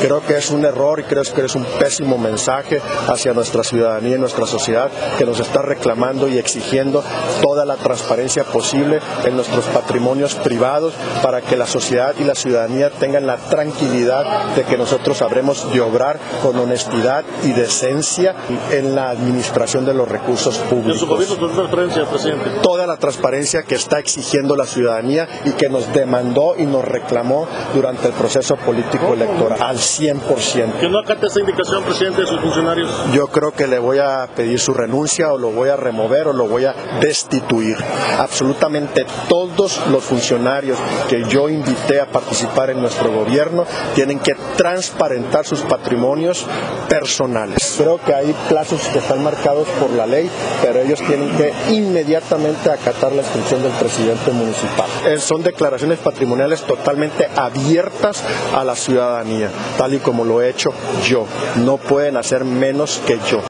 Creo que es un error y creo que es un pésimo mensaje hacia nuestra ciudadanía y nuestra sociedad, que nos está reclamando y exigiendo toda la transparencia posible en nuestros patrimonios privados para que la sociedad y la ciudadanía tengan la tranquilidad de que nosotros sabremos de obrar con honestidad y decencia en la administración de los recursos públicos. ¿En su gobierno con transparencia, presidente? Toda la transparencia que está exigiendo la ciudadanía y que nos demandó y nos reclamó durante el proceso político electoral, al 100%. ¿Que no acate esa indicación, presidente, de sus funcionarios? Yo creo que le voy a pedir su renuncia o lo voy a remover o lo voy a destituir. Absolutamente todos los funcionarios que yo invité a participar en nuestro gobierno tienen que transparentar sus patrimonios personales. Creo que hay plazos que están marcados por la ley, pero ellos tienen que inmediatamente acatar la instrucción del presidente municipal. Son declaraciones patrimoniales totalmente abiertas a la ciudadanía, tal y como lo he hecho yo. No pueden hacer menos que yo.